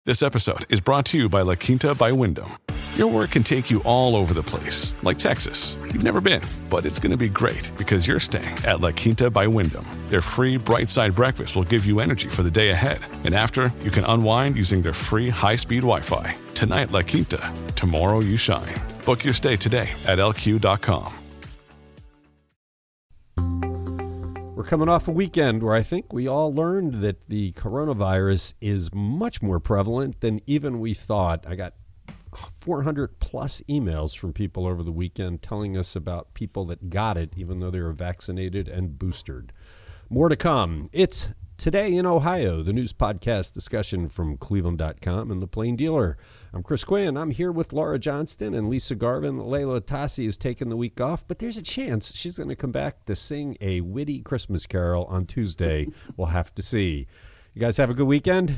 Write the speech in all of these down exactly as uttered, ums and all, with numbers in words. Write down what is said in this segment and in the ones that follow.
This episode is brought to you by La Quinta by Wyndham. Your work can take you all over the place, like Texas. You've never been, but it's going to be great because you're staying at La Quinta by Wyndham. Their free Bright Side breakfast will give you energy for the day ahead. And after, you can unwind using their free high-speed Wi-Fi. Tonight, La Quinta. Tomorrow, you shine. Book your stay today at L Q dot com. We're coming off a weekend where I think we all learned that the coronavirus is much more prevalent than even we thought. I got four hundred plus emails from people over the weekend telling us about people that got it even though they were vaccinated and boosted. More to come. It's Today in Ohio, the news podcast discussion from Cleveland dot com and The Plain Dealer. I'm Chris Quinn. I'm here with Laura Johnston and Lisa Garvin. Layla Tassi has taken the week off, but there's a chance she's going to come back to sing a witty Christmas carol on Tuesday. We'll have to see. You guys have a good weekend?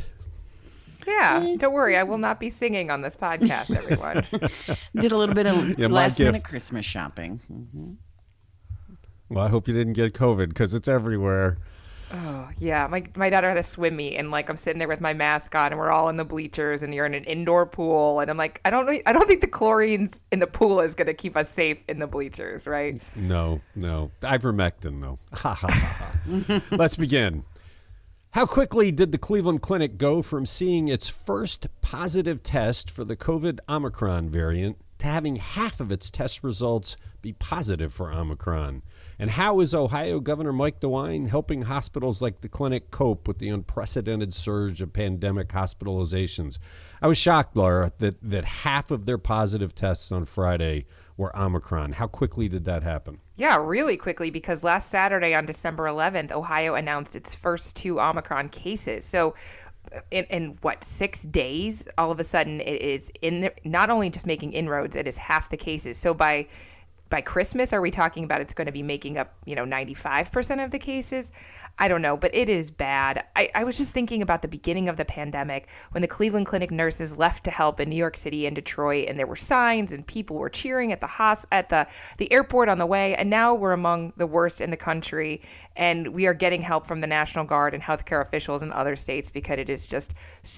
Yeah, don't worry. I will not be singing on this podcast, everyone. Did a little bit of Yeah, my last minute gift. Christmas shopping. Mm-hmm. Well, I hope you didn't get COVID because it's everywhere. Oh, yeah. My my daughter had a swim meet, and like I'm sitting there with my mask on, and we're all in the bleachers, and you're in an indoor pool, and I'm like, I don't know, I don't think the chlorine in the pool is going to keep us safe in the bleachers, right? No, no. Ivermectin, though. Ha, ha, ha, ha. Let's begin. How quickly did the Cleveland Clinic go from seeing its first positive test for the COVID Omicron variant to having half of its test results be positive for Omicron? And how is Ohio Governor Mike DeWine helping hospitals like the clinic cope with the unprecedented surge of pandemic hospitalizations? I was shocked, Laura, that, that half of their positive tests on Friday were Omicron. How quickly did that happen? Yeah, really quickly, because last Saturday on December eleventh, Ohio announced its first two Omicron cases. So in, in what, six days, all of a sudden it is in the, not only just making inroads, it is half the cases. So by By Christmas, are we talking about it's going to be making up, you know, ninety-five percent of the cases? I don't know, but it is bad. I, I was just thinking about the beginning of the pandemic when the Cleveland Clinic nurses left to help in New York City and Detroit, and there were signs and people were cheering at the hos- at the, the airport on the way, and now we're among the worst in the country, and we are getting help from the National Guard and healthcare officials in other states because it is just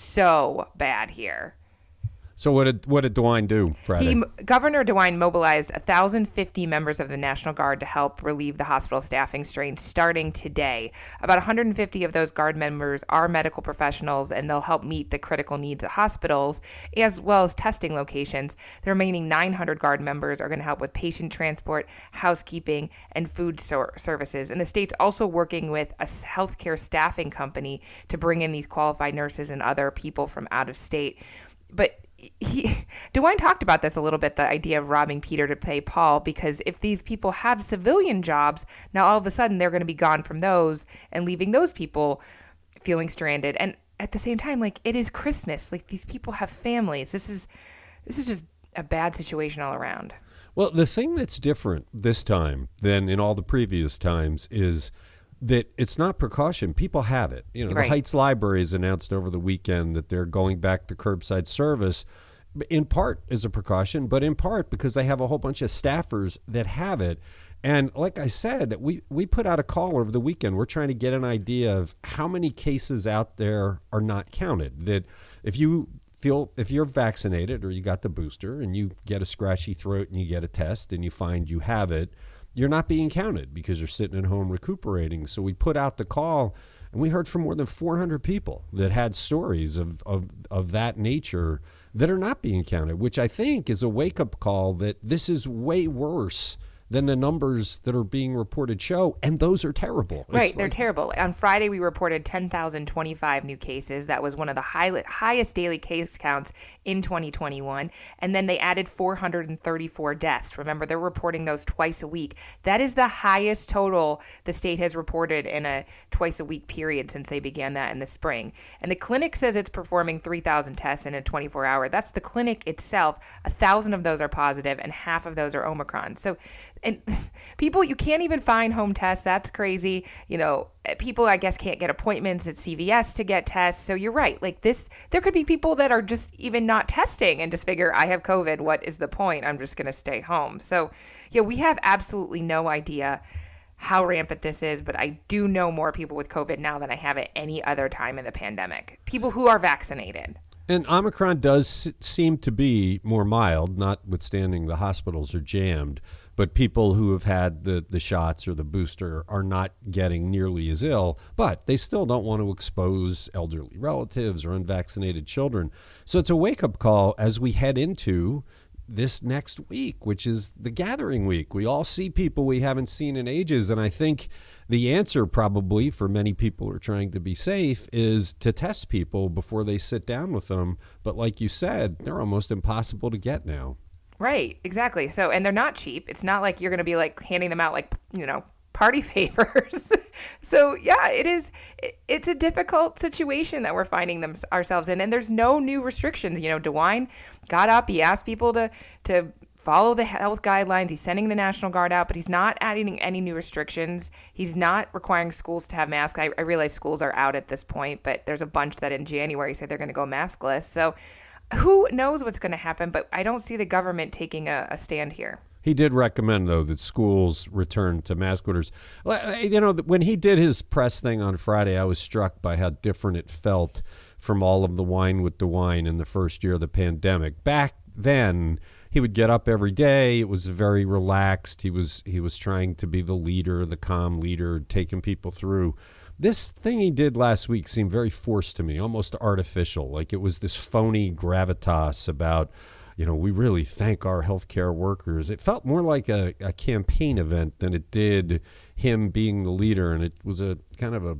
so bad here. So what did what did DeWine do Friday? He, Governor DeWine mobilized one thousand fifty members of the National Guard to help relieve the hospital staffing strain starting today. About one hundred fifty of those Guard members are medical professionals, and they'll help meet the critical needs at hospitals as well as testing locations. The remaining nine hundred Guard members are going to help with patient transport, housekeeping, and food so- services. And the state's also working with a healthcare staffing company to bring in these qualified nurses and other people from out of state. But He, DeWine talked about this a little bit, the idea of robbing Peter to pay Paul, because if these people have civilian jobs, now all of a sudden they're going to be gone from those and leaving those people feeling stranded. And at the same time, like, it is Christmas. Like, these people have families. This is this is just a bad situation all around. Well, the thing that's different this time than in all the previous times is that it's not precaution. People have it. You know, Right. the Heights Library has announced over the weekend that they're going back to curbside service, in part as a precaution, but in part because they have a whole bunch of staffers that have it. And like I said, we, we put out a call over the weekend. We're trying to get an idea of how many cases out there are not counted. That if you feel, if you're vaccinated or you got the booster and you get a scratchy throat and you get a test and you find you have it, you're not being counted because you're sitting at home recuperating. So we put out the call, and we heard from more than four hundred people that had stories of, of, of that nature that are not being counted, which I think is a wake-up call that this is way worse than the numbers that are being reported show, and those are terrible. Right, It's they're like- terrible. On Friday, we reported ten thousand twenty-five new cases. That was one of the high, highest daily case counts in twenty twenty-one. And then they added four hundred thirty-four deaths. Remember, they're reporting those twice a week. That is the highest total the state has reported in a twice-a-week period since they began that in the spring. And the clinic says it's performing three thousand tests in a twenty-four hour. That's the clinic itself. one thousand of those are positive, and half of those are Omicron. So, and people, you can't even find home tests. That's crazy. You know, people, I guess, can't get appointments at C V S to get tests. So you're right. Like this, there could be people that are just even not testing and just figure, I have COVID. What is the point? I'm just going to stay home. So, yeah, we have absolutely no idea how rampant this is, but I do know more people with COVID now than I have at any other time in the pandemic. People who are vaccinated. And Omicron does s- seem to be more mild, notwithstanding the hospitals are jammed. But people who have had the, the shots or the booster are not getting nearly as ill, but they still don't want to expose elderly relatives or unvaccinated children. So it's a wake-up call as we head into this next week, which is the gathering week. We all see people we haven't seen in ages, and I think the answer probably for many people who are trying to be safe is to test people before they sit down with them. But like you said, they're almost impossible to get now. Right, exactly. So, and they're not cheap. It's not like you're going to be like handing them out like, you know, party favors. So, yeah, it is. It, it's a difficult situation that we're finding them ourselves in. And there's no new restrictions. You know, DeWine got up. He asked people to to follow the health guidelines. He's sending the National Guard out, but he's not adding any new restrictions. He's not requiring schools to have masks. I, I realize schools are out at this point, but there's a bunch that in January say they're going to go maskless. So, who knows what's going to happen, but I don't see the government taking a, a stand here. He did recommend, though, that schools return to mask orders. You know, when he did his press thing on Friday, I was struck by how different it felt from all of the wine with DeWine in the first year of the pandemic. Back then, he would get up every day. It was very relaxed. He was he was trying to be the leader, the calm leader, taking people through. This thing he did last week seemed very forced to me, almost artificial. Like it was this phony gravitas about, you know, we really thank our healthcare workers. It felt more like a, a campaign event than it did him being the leader. And it was a kind of a,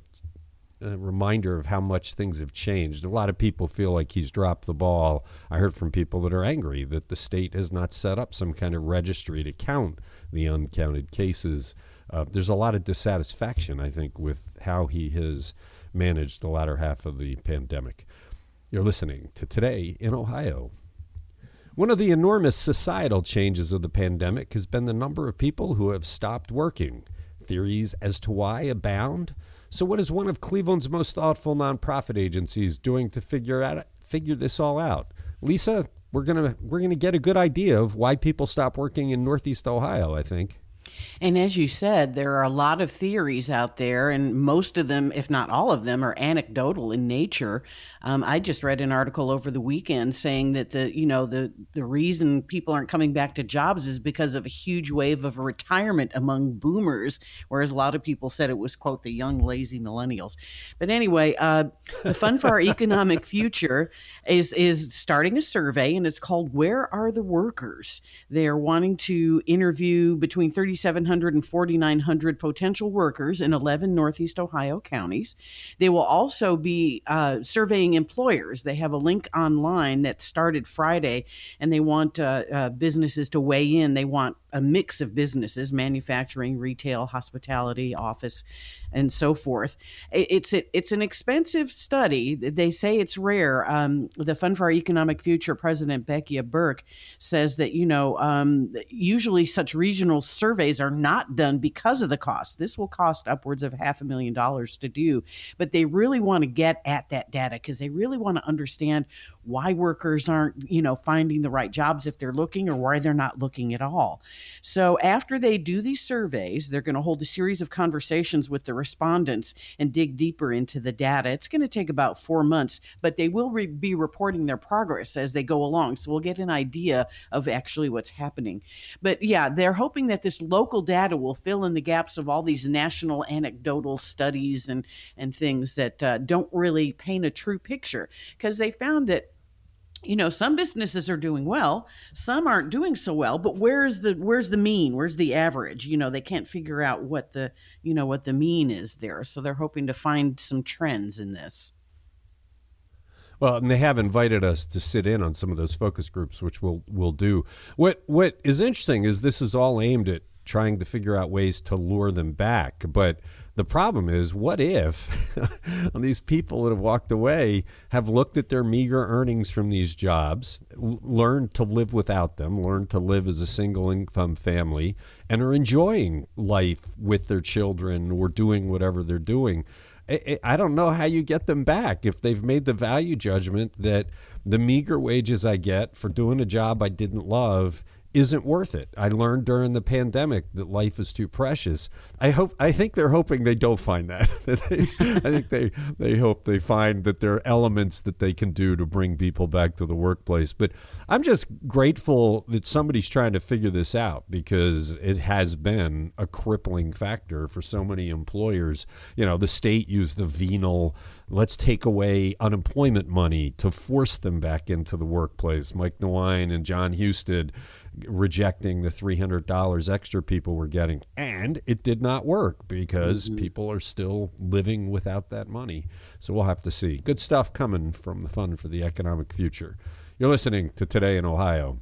a reminder of how much things have changed. A lot of people feel like he's dropped the ball. I heard from people that are angry that the state has not set up some kind of registry to count the uncounted cases. Uh, there's a lot of dissatisfaction, I think, with how he has managed the latter half of the pandemic. You're listening to Today in Ohio. One of the enormous societal changes of the pandemic has been the number of people who have stopped working. Theories as to why abound. So what is one of Cleveland's most thoughtful nonprofit agencies doing to figure out figure this all out? Lisa, we're gonna we're gonna get a good idea of why people stop working in Northeast Ohio, I think. And as you said, there are a lot of theories out there, and most of them, if not all of them, are anecdotal in nature. Um, I just read an article over the weekend saying that the, you know, the the reason people aren't coming back to jobs is because of a huge wave of retirement among boomers, whereas a lot of people said it was, quote, the young, lazy millennials. But anyway, uh, the Fund for Our Economic Future is is starting a survey, and it's called Where Are the Workers? They're wanting to interview between thirty-seven hundred and forty-nine hundred potential workers in eleven Northeast Ohio counties. They will also be uh, surveying employers. They have a link online that started Friday, and they want uh, uh, businesses to weigh in. They want a mix of businesses, manufacturing, retail, hospitality, office, and so forth. It's it, it's an expensive study. They say it's rare. Um, the Fund for Our Economic Future President Becky Burke says that, you know, um, usually such regional surveys are not done because of the cost. This will cost upwards of half a million dollars to do, but they really want to get at that data because they really want to understand why workers aren't, you know, finding the right jobs if they're looking, or why they're not looking at all. So after they do these surveys, they're going to hold a series of conversations with the respondents and dig deeper into the data. It's going to take about four months, but they will re- be reporting their progress as they go along. So we'll get an idea of actually what's happening. But yeah, they're hoping that this local data will fill in the gaps of all these national anecdotal studies and, and things that uh, don't really paint a true picture, because they found that, you know, some businesses are doing well, some aren't doing so well, but where's the where's the mean? Where's the average? You know, they can't figure out what the, you know, what the mean is there. So they're hoping to find some trends in this. Well, and they have invited us to sit in on some of those focus groups, which we'll we'll do. What what is interesting is this is all aimed at trying to figure out ways to lure them back. But the problem is, what if these people that have walked away have looked at their meager earnings from these jobs, l- learned to live without them, learned to live as a single income family, and are enjoying life with their children or doing whatever they're doing? I, I don't know how you get them back if they've made the value judgment that the meager wages I get for doing a job I didn't love isn't worth it. I learned during the pandemic that life is too precious. I hope, I think they're hoping they don't find that. I think they, they hope they find that there are elements that they can do to bring people back to the workplace. But I'm just grateful that somebody's trying to figure this out, because it has been a crippling factor for so many employers. You know, the state used the venal, let's take away unemployment money to force them back into the workplace. Mike DeWine and John Husted rejecting the three hundred dollars extra people were getting. And it did not work, because mm-hmm. people are still living without that money. So we'll have to see. Good stuff coming from the Fund for the Economic Future. You're listening to Today in Ohio.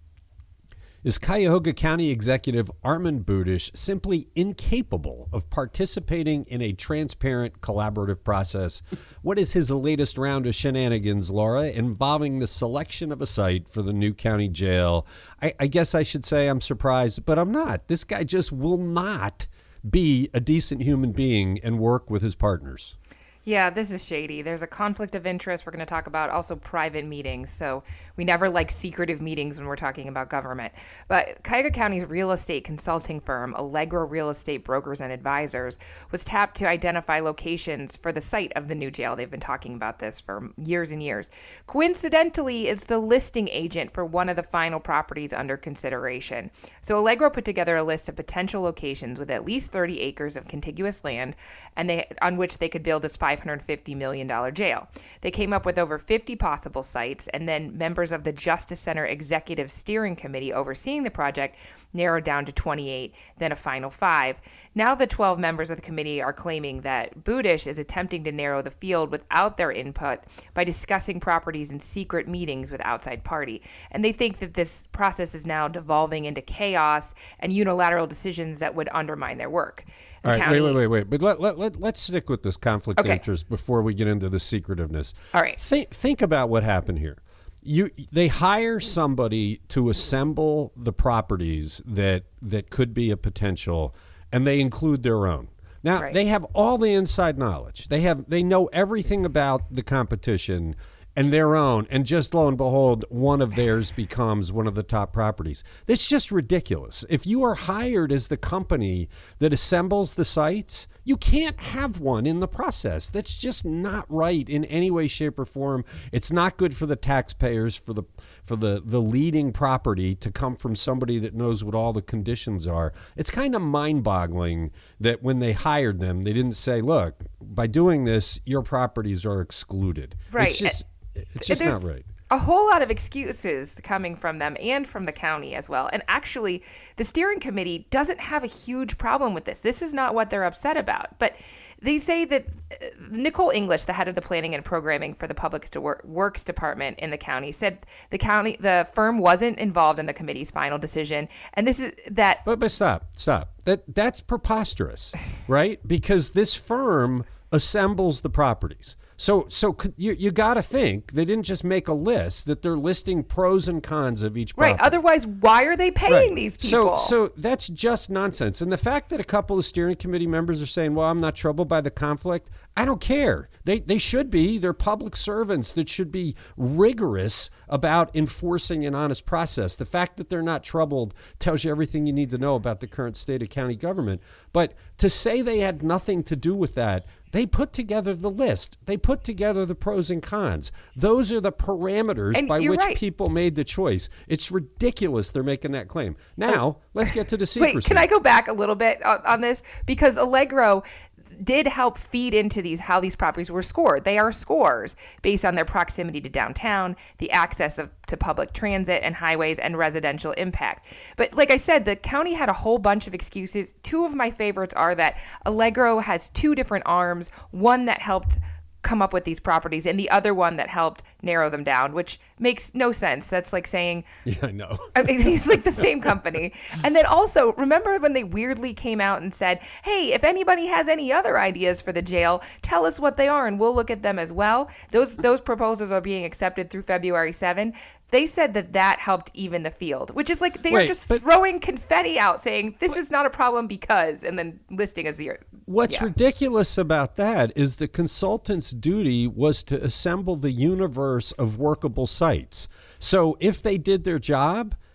Is Cuyahoga County Executive Armond Budish simply incapable of participating in a transparent, collaborative process? What is his latest round of shenanigans, Laura, involving the selection of a site for the new county jail? I, I guess I should say I'm surprised, but I'm not. This guy just will not be a decent human being and work with his partners. Yeah, this is shady. There's a conflict of interest. We're going to talk about also private meetings. So we never like secretive meetings when we're talking about government. But Cuyahoga County's real estate consulting firm, Allegro Real Estate Brokers and Advisors, was tapped to identify locations for the site of the new jail. They've been talking about this for years and years. Coincidentally, is the listing agent for one of the final properties under consideration. So Allegro put together a list of potential locations with at least thirty acres of contiguous land, and they on which they could build this five hundred fifty million dollars jail. They came up with over fifty possible sites, and then members of the Justice Center Executive Steering Committee overseeing the project narrowed down to twenty-eight, then a final five. Now the twelve members of the committee are claiming that Budish is attempting to narrow the field without their input by discussing properties in secret meetings with outside party. And they think that this process is now devolving into chaos and unilateral decisions that would undermine their work. All right, county... wait, wait, wait, wait. But let, let, let, let's stick with this conflict okay. of interest before we get into the secretiveness. All right. Think, think about what happened here. You, they hire somebody to assemble the properties that that could be a potential, and they include their own. Now, right. they have all the inside knowledge. They have they know everything about the competition and their own, and just lo and behold, one of theirs becomes one of the top properties. That's just ridiculous. If you are hired as the company that assembles the sites, you can't have one in the process. That's just not right in any way, shape, or form. It's not good for the taxpayers, for the for the, the leading property to come from somebody that knows what all the conditions are. It's kind of mind-boggling that when they hired them, they didn't say, look, by doing this, your properties are excluded. Right. It's just, it's just There's not right. A whole lot of excuses coming from them and from the county as well. And actually, the steering committee doesn't have a huge problem with this. This is not what they're upset about. But they say that uh, Nicole English, the head of the planning and programming for the Public Works Department in the county, said the county, the firm wasn't involved in the committee's final decision. And this is that. But but stop, stop. That that's preposterous, right? Because this firm assembles the properties. So so you you got to think they didn't just make a list, that they're listing pros and cons of each property. Right. Otherwise, why are they paying right. these people? So so that's just nonsense. And the fact that a couple of steering committee members are saying, well, I'm not troubled by the conflict, I don't care. They they should be. They're public servants that should be rigorous about enforcing an honest process. The fact that they're not troubled tells you everything you need to know about the current state of county government. But to say they had nothing to do with that, they put together the list. They put together the pros and cons. Those are the parameters and by which right. people made the choice. It's ridiculous they're making that claim. Now, uh, let's get to the secrecy. Wait, can I go back a little bit on, on this? Because Allegro did help feed into these how these properties were scored. They are scores based on their proximity to downtown, the access of to public transit and highways, and residential impact. But like I said, the county had a whole bunch of excuses. Two of my favorites are that Allegro has two different arms, one that helped come up with these properties and the other one that helped narrow them down, which makes no sense. That's like saying, yeah, I know. I mean, it's like the same company. And then also, remember when they weirdly came out and said, hey, if anybody has any other ideas for the jail, tell us what they are and we'll look at them as well. Those those proposals are being accepted through February seventh. They said that that helped even the field, which is like they Wait, are just but, throwing confetti out saying this is not a problem because, and then listing as the. What's yeah. ridiculous about that is the consultant's duty was to assemble the universe of workable sites. So if they did their job,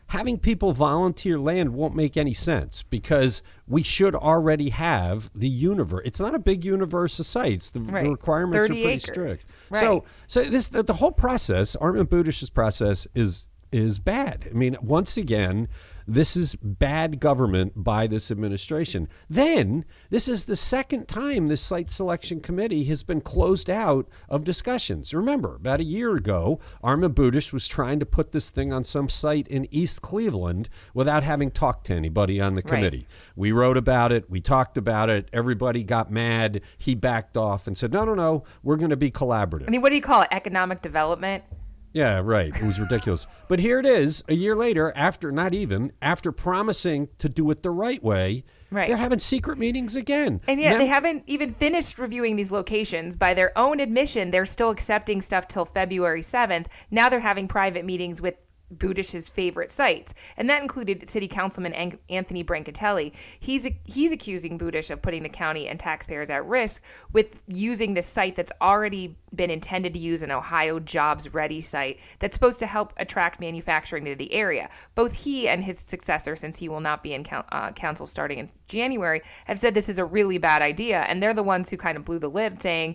having people volunteer land won't make any sense because we should already have the universe. It's not a big universe of sites. The, right. the requirements are pretty acres. strict. Right. So, so this the, the whole process, Armand Budish's process, is is bad. I mean, once again, this is bad government by this administration. Then, this is the second time this site selection committee has been closed out of discussions. Remember, about a year ago, Armand Budish was trying to put this thing on some site in East Cleveland without having talked to anybody on the committee. Right. We wrote about it. We talked about it. Everybody got mad. He backed off and said, no, no, no, we're going to be collaborative. I mean, what do you call it? Economic development? Yeah, right. It was ridiculous. But here it is, a year later, after, not even, after promising to do it the right way, right. They're having secret meetings again. And yet now, they haven't even finished reviewing these locations. By their own admission, they're still accepting stuff till February seventh. Now they're having private meetings with Budish's favorite sites, and that included City Councilman An- Anthony Brancatelli. He's he's accusing Budish of putting the county and taxpayers at risk with using this site that's already been intended to use an Ohio Jobs Ready site that's supposed to help attract manufacturing to the area. Both he and his successor, since he will not be in count, uh, council starting in January, have said this is a really bad idea, and they're the ones who kind of blew the lid, saying,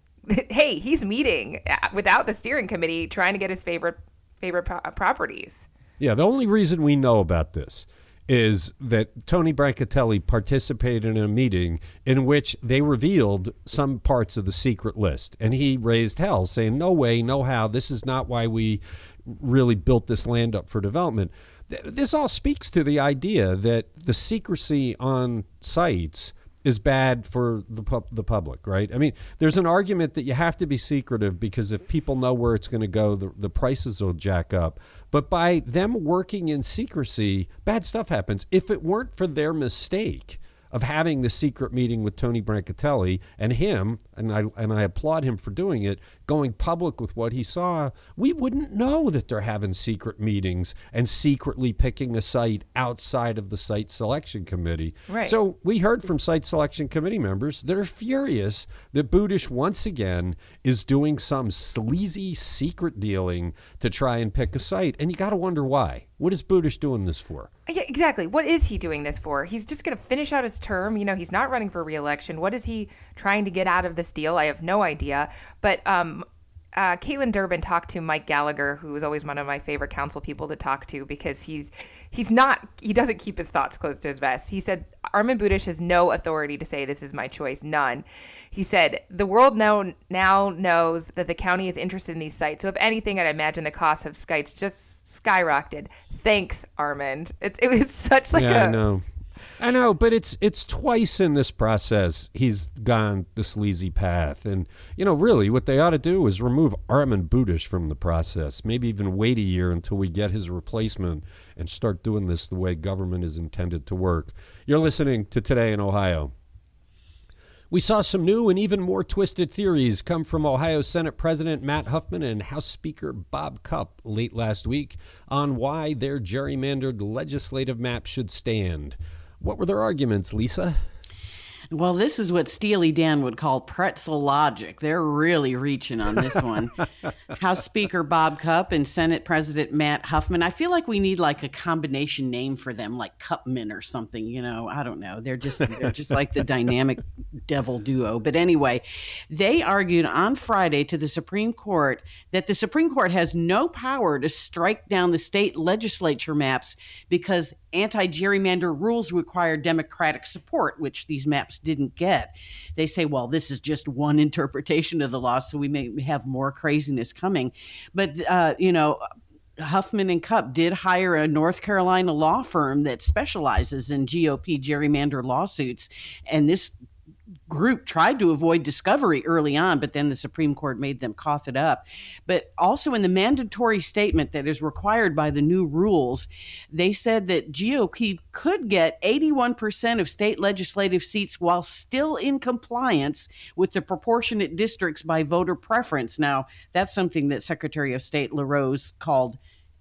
hey, he's meeting without the steering committee trying to get his favorite favorite pro- properties. Yeah, the only reason we know about this is that Tony Brancatelli participated in a meeting in which they revealed some parts of the secret list. And he raised hell, saying, no way, no how, this is not why we really built this land up for development. Th- this all speaks to the idea that the secrecy on sites is bad for the pub- the public, right? I mean, there's an argument that you have to be secretive because if people know where it's going to go, the, the prices will jack up. But by them working in secrecy, bad stuff happens. If it weren't for their mistake of having the secret meeting with Tony Brancatelli and him, and I and I applaud him for doing it, going public with what he saw, we wouldn't know that they're having secret meetings and secretly picking a site outside of the site selection committee. Right. So we heard from site selection committee members that are furious that Budish once again is doing some sleazy secret dealing to try and pick a site. And you got to wonder why. What is Budish doing this for? Yeah, exactly. What is he doing this for? He's just going to finish out his term. You know, he's not running for re-election. What is he trying to get out of this deal? I have no idea. But um, uh, Caitlin Durbin talked to Mike Gallagher, who is always one of my favorite council people to talk to because he's he's not he doesn't keep his thoughts close to his vest. He said Armand Budish has no authority to say this is my choice, none. He said the world now now knows that the county is interested in these sites. So if anything, I'd imagine the cost of sites just skyrocketed. Thanks, Armand. It, it was such like yeah, a I know. I know, but it's it's twice in this process he's gone the sleazy path. And, you know, really what they ought to do is remove Armand Budish from the process, maybe even wait a year until we get his replacement and start doing this the way government is intended to work. You're listening to Today in Ohio. We saw some new and even more twisted theories come from Ohio Senate President Matt Huffman and House Speaker Bob Cupp late last week on why their gerrymandered legislative map should stand. What were their arguments, Lisa? Well, this is what Steely Dan would call pretzel logic. They're really reaching on this one. House Speaker Bob Cupp and Senate President Matt Huffman. I feel like we need like a combination name for them, like Cupman or something. You know, I don't know. They're just they're just like the dynamic devil duo. But anyway, they argued on Friday to the Supreme Court that the Supreme Court has no power to strike down the state legislature maps because anti-gerrymander rules require Democratic support, which these maps didn't get. They say, well, this is just one interpretation of the law, so we may have more craziness coming. But, uh, you know, Huffman and Cupp did hire a North Carolina law firm that specializes in G O P gerrymander lawsuits. And this group tried to avoid discovery early on, but then the Supreme Court made them cough it up. But also in the mandatory statement that is required by the new rules, they said that G O P could get eighty-one percent of state legislative seats while still in compliance with the proportionate districts by voter preference. Now, that's something that Secretary of State LaRose called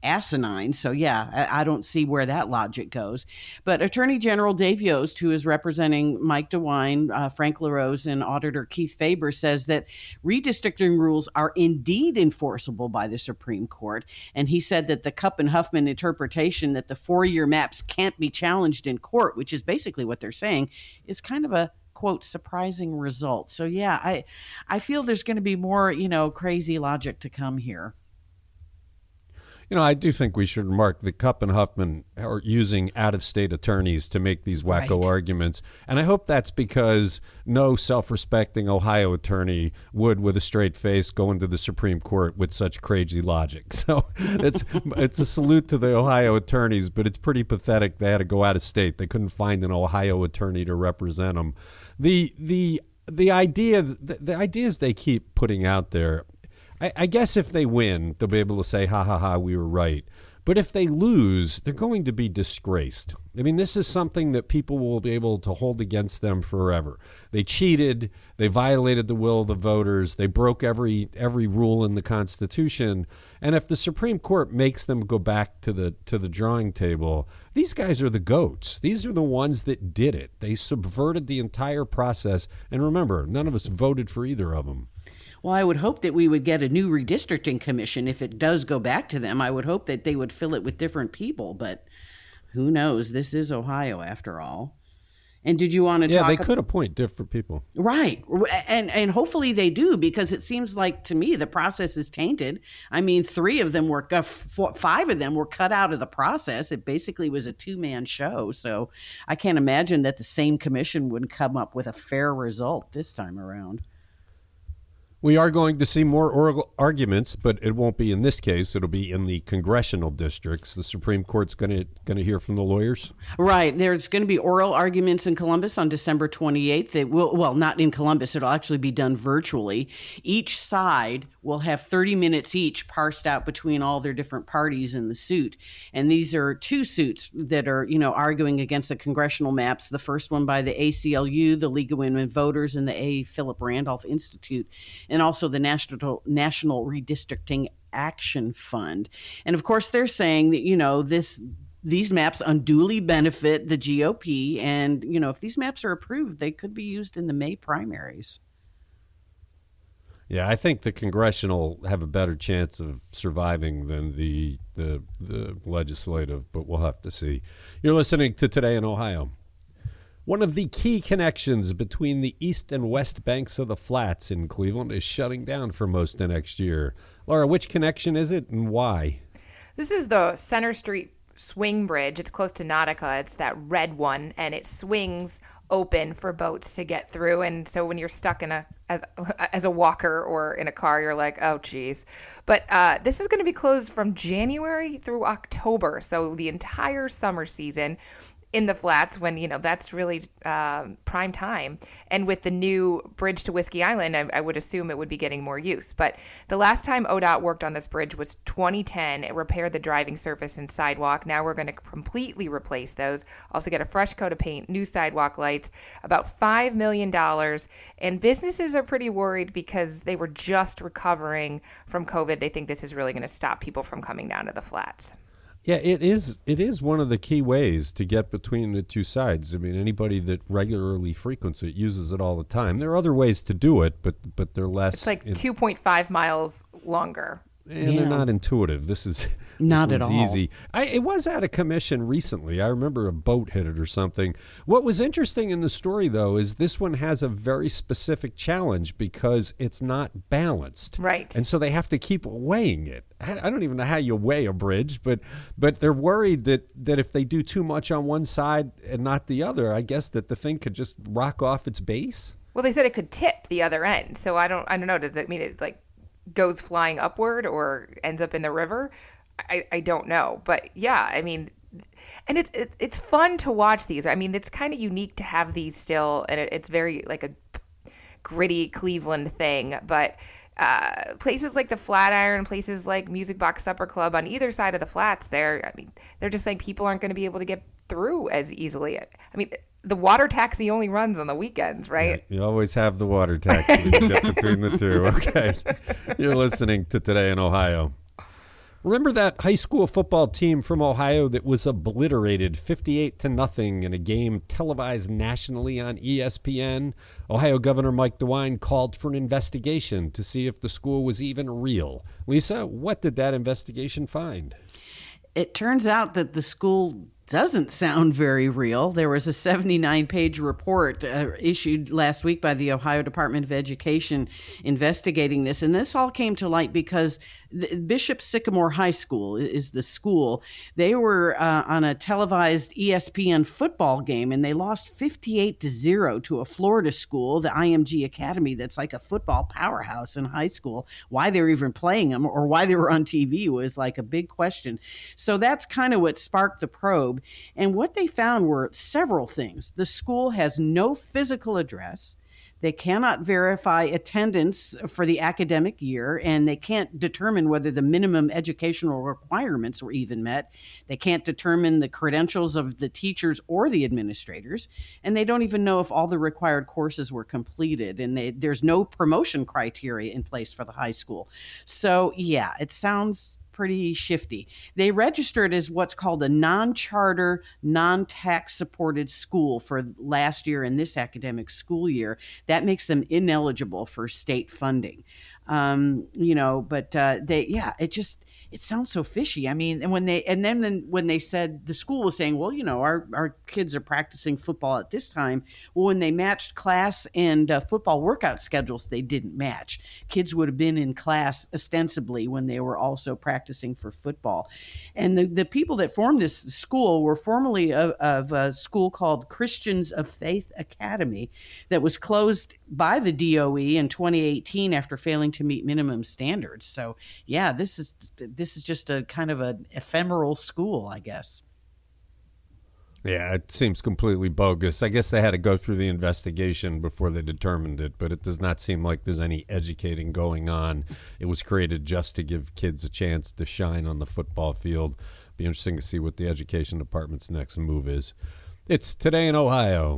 asinine. So, yeah, I, I don't see where that logic goes. But Attorney General Dave Yost, who is representing Mike DeWine, uh, Frank LaRose, and Auditor Keith Faber, says that redistricting rules are indeed enforceable by the Supreme Court. And he said that the Cupp and Huffman interpretation that the four-year maps can't be challenged in court, which is basically what they're saying, is kind of a quote surprising result. So yeah, I I feel there's going to be more, you know, crazy logic to come here. You know, I do think we should remark that Cupp and Huffman are using out-of-state attorneys to make these wacko Right. arguments. And I hope that's because no self-respecting Ohio attorney would, with a straight face, go into the Supreme Court with such crazy logic. So it's it's a salute to the Ohio attorneys, but it's pretty pathetic they had to go out of state. They couldn't find an Ohio attorney to represent them. The the the idea the, the ideas they keep putting out there, I, I guess if they win, they'll be able to say, ha, ha, ha, we were right. But if they lose, they're going to be disgraced. I mean, this is something that people will be able to hold against them forever. They cheated. They violated the will of the voters. They broke every every rule in the Constitution. And if the Supreme Court makes them go back to the to the drawing table, these guys are the goats. These are the ones that did it. They subverted the entire process. And remember, none of us voted for either of them. Well, I would hope that we would get a new redistricting commission if it does go back to them. I would hope that they would fill it with different people, but who knows? This is Ohio after all. And did you want to yeah, talk? Yeah, they could appoint different people. Right. And and hopefully they do, because it seems like to me the process is tainted. I mean, three of them were, uh, four, five of them were cut out of the process. It basically was a two-man show. So I can't imagine that the same commission would come up with a fair result this time around. We are going to see more oral arguments, but it won't be in this case. It'll be in the congressional districts. The Supreme Court's going to going to hear from the lawyers. Right. There's going to be oral arguments in Columbus on December twenty-eighth. They will, well, not in Columbus. It'll actually be done virtually. Each side will have thirty minutes each parsed out between all their different parties in the suit. And these are two suits that are, you know, arguing against the congressional maps. The first one by the A C L U, the League of Women Voters, and the A. Philip Randolph Institute, and also the National National Redistricting Action Fund. And of course, they're saying that, you know, this these maps unduly benefit the G O P. And, you know, if these maps are approved, they could be used in the May primaries. Yeah, I think the congressional have a better chance of surviving than the, the the legislative, but we'll have to see. You're listening to Today in Ohio. One of the key connections between the east and west banks of the Flats in Cleveland is shutting down for most of next year. Laura, which connection is it and why? This is the Center Street Swing Bridge. It's close to Nautica. It's that red one, and it swings open for boats to get through. And so when you're stuck in a as, as a walker or in a car, you're like, oh, geez. But uh, this is going to be closed from January through October, so the entire summer season in the Flats, when, you know, that's really uh, prime time. And with the new bridge to Whiskey Island, I, I would assume it would be getting more use. But the last time O D O T worked on this bridge was twenty ten. It repaired the driving surface and sidewalk. Now we're going to completely replace those. Also get a fresh coat of paint, new sidewalk lights, about five million dollars. And businesses are pretty worried because they were just recovering from COVID. They think this is really going to stop people from coming down to the Flats. Yeah, it is. It is one of the key ways to get between the two sides. I mean, anybody that regularly frequents it uses it all the time. There are other ways to do it, but but they're less. It's like in, two point five miles longer. And Yeah. they're not intuitive. This is Not this at one's all. easy. I, it was out of commission recently. I remember a boat hit it or something. What was interesting in the story, though, is this one has a very specific challenge because it's not balanced. Right. And so they have to keep weighing it. I, I don't even know how you weigh a bridge, but but they're worried that, that if they do too much on one side and not the other, I guess that the thing could just rock off its base. Well, they said it could tip the other end. So I don't I don't know. Does that mean it like goes flying upward or ends up in the river? I, I don't know. But yeah, I mean, and it's it, it's fun to watch these. I mean, it's kind of unique to have these still, and it, it's very like a gritty Cleveland thing. But uh, places like the Flatiron, places like Music Box Supper Club on either side of the Flats, there, I mean, they're just saying people aren't going to be able to get through as easily. I mean, the water taxi only runs on the weekends, right? Yeah, you always have the water taxi to get between the two. Okay. You're listening to Today in Ohio. Remember that high school football team from Ohio that was obliterated fifty-eight to nothing in a game televised nationally on E S P N? Ohio Governor Mike DeWine called for an investigation to see if the school was even real. Lisa, what did that investigation find? It turns out that the school doesn't sound very real. There was a seventy-nine page report uh, issued last week by the Ohio Department of Education investigating this. And this all came to light because the, Bishop Sycamore High School is the school. They were uh, on a televised E S P N football game, and they lost fifty-eight to zero to a Florida school, the I M G Academy, that's like a football powerhouse in high school. Why they were even playing them or why they were on T V was like a big question. So that's kind of what sparked the probe. And what they found were several things. The school has no physical address. They cannot verify attendance for the academic year, and they can't determine whether the minimum educational requirements were even met. They can't determine the credentials of the teachers or the administrators, and they don't even know if all the required courses were completed, and they, there's no promotion criteria in place for the high school. So, yeah, it sounds pretty shifty. They registered as what's called a non-charter, non-tax supported school for last year and this academic school year. That makes them ineligible for state funding. Um, you know, but uh, they, yeah, it just, it sounds so fishy. I mean, and when they, and then when they said, the school was saying, well, you know, our, our kids are practicing football at this time. Well, when they matched class and uh, football workout schedules, they didn't match. Kids would have been in class ostensibly when they were also practicing for football. And the, the people that formed this school were formerly of, of a school called Christians of Faith Academy that was closed by the D O E in twenty eighteen after failing to meet minimum standards. So yeah, this is this is just a kind of an ephemeral school, I guess. Yeah, it seems completely bogus. I guess they had to go through the investigation before they determined it, but it does not seem like there's any educating going on. It was created just to give kids a chance to shine on the football field. Be interesting to see what the education department's next move is. It's Today in Ohio.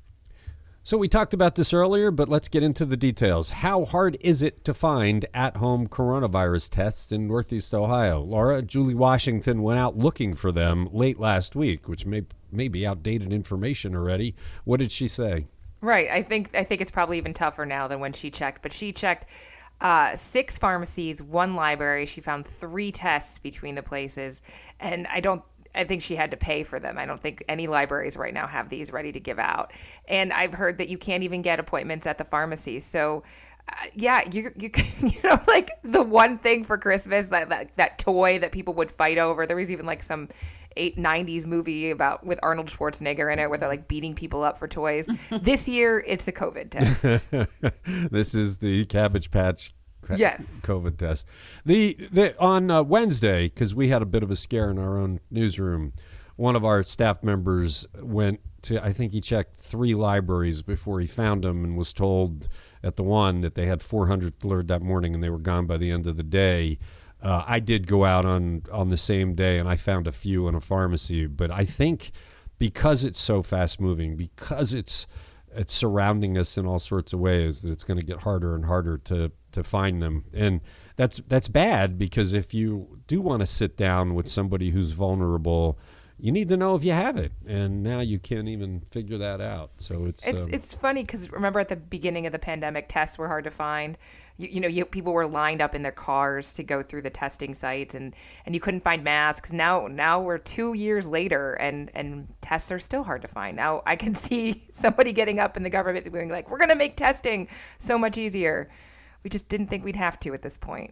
So we talked about this earlier, but let's get into the details. How hard is it to find at-home coronavirus tests in Northeast Ohio? Laura, Julie Washington went out looking for them late last week, which may, may be outdated information already. What did she say? Right. I think I think it's probably even tougher now than when she checked. But she checked uh, six pharmacies, one library. She found three tests between the places. And I don't I think she had to pay for them. I don't think any libraries right now have these ready to give out. And I've heard that you can't even get appointments at the pharmacies. So, uh, yeah, you you you know, like the one thing for Christmas, that, that that toy that people would fight over. There was even like some eight nineties movie about with Arnold Schwarzenegger in it where they're like beating people up for toys. This year, it's a COVID test. This is the Cabbage Patch Yes. COVID test. The, the on uh, Wednesday, because we had a bit of a scare in our own newsroom, one of our staff members went to, I think he checked three libraries before he found them and was told at the one that they had four hundred delivered that morning and they were gone by the end of the day. Uh, I did go out on, on the same day and I found a few in a pharmacy, but I think because it's so fast moving, because it's it's surrounding us in all sorts of ways, that it's going to get harder and harder to to find them. And that's that's bad, because if you do want to sit down with somebody who's vulnerable, you need to know if you have it, and now you can't even figure that out. So it's it's um, it's funny because remember at the beginning of the pandemic, tests were hard to find. You, you know, you, people were lined up in their cars to go through the testing sites, and, and you couldn't find masks. Now now we're two years later, and, and tests are still hard to find. Now I can see somebody getting up in the government being like, we're going to make testing so much easier. We just didn't think we'd have to at this point.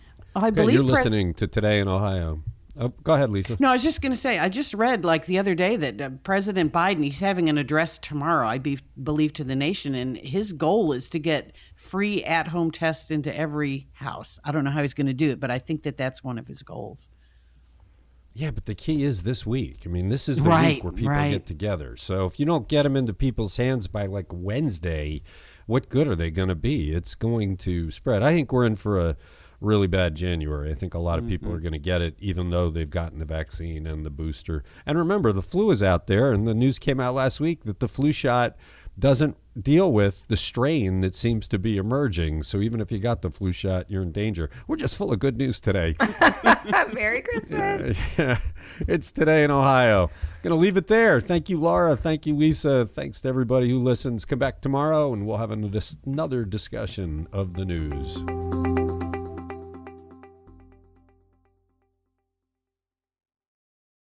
I okay, believe you're pre- listening to Today in Ohio. Oh, go ahead, Lisa. No, I was just going to say, I just read like the other day that uh, President Biden, he's having an address tomorrow, I be, believe, to the nation. And his goal is to get free at-home tests into every house. I don't know how he's going to do it, but I think that that's one of his goals. Yeah, but the key is this week. I mean, this is the right, week where people right. get together. So if you don't get them into people's hands by like Wednesday, what good are they going to be? It's going to spread. I think we're in for a really bad January. I think a lot of people mm-hmm. are going to get it, even though they've gotten the vaccine and the booster. And remember, the flu is out there, and the news came out last week that the flu shot doesn't deal with the strain that seems to be emerging. So even if you got the flu shot, you're in danger. We're just full of good news today. Merry Christmas. Yeah, it's Today in Ohio. Going to leave it there. Thank you, Laura. Thank you, Lisa. Thanks to everybody who listens. Come back tomorrow and we'll have another discussion of the news.